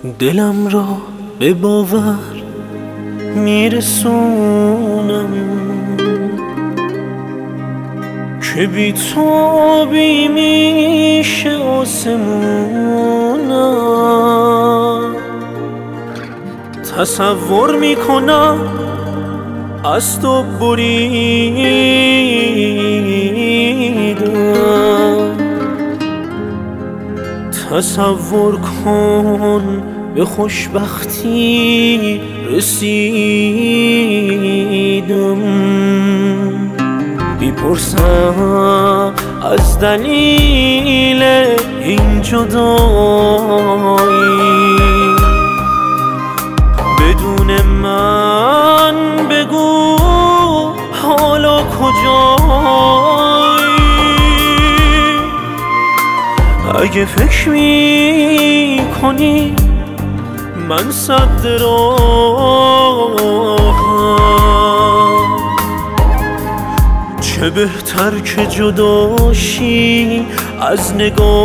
دلم را به باور میرسونم که بی تو بی میشه آسمونم. تصور میکنم از تو بریدم، تصور کن به خوشبختی رسیدم. میپرسم از دلیل این جدایی، بدون من بگو حالا کجایی. اگه فکر میکنی من سد راهم، چه بهتر که جداشی از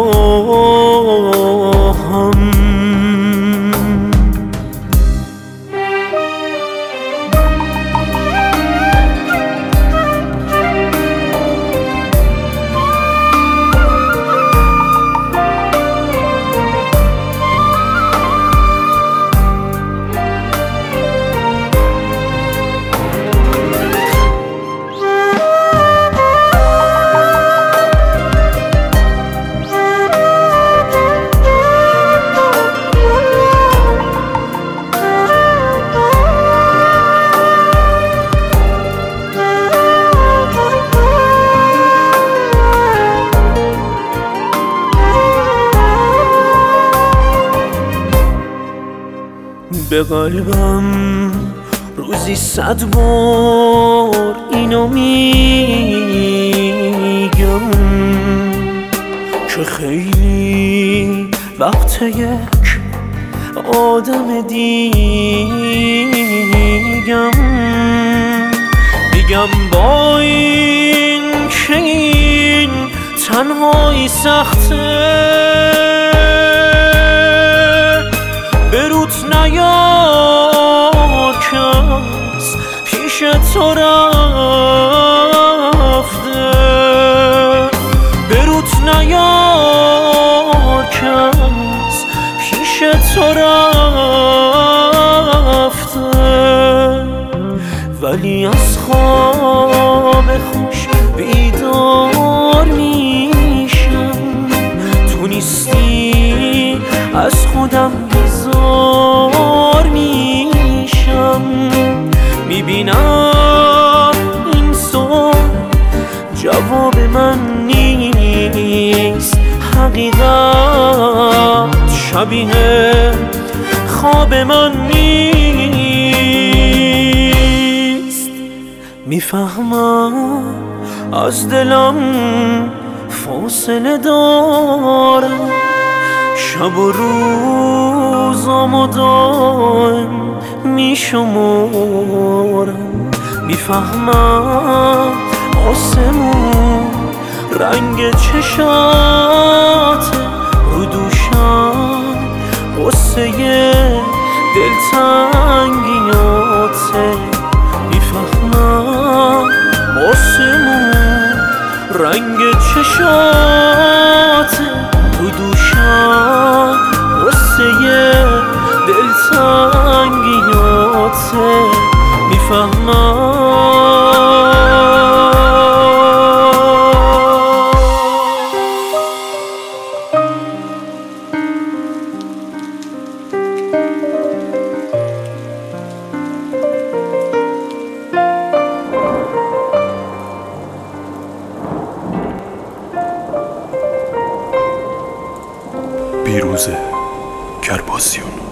نگاهم. به قلبم روزی 100 بار اینو میگم که خیلی وقت یک آدم دیگم. میگم با این که این تنهایی سخته، بروت نیار کس پیش تو رفته، بروت نیار کس پیش تو رفته. ولی از خواب خوش بیدار میشم، تو نیستی از خودم بیزار میشم. میبینم این سوال جواب من نیست، حقیقت شبیه خواب من نیست. میفهمم از دلم فاصله دارم، شب و روزامو دائم میشمارم. میفهمم آسمون رنگ چشات، رو دوشم قصه دلتنگیاته. میفهمم آسمون رنگ چشات، رو دوشم قصه دلتنگیاته. میفهمم بیروزه کرپاسیون.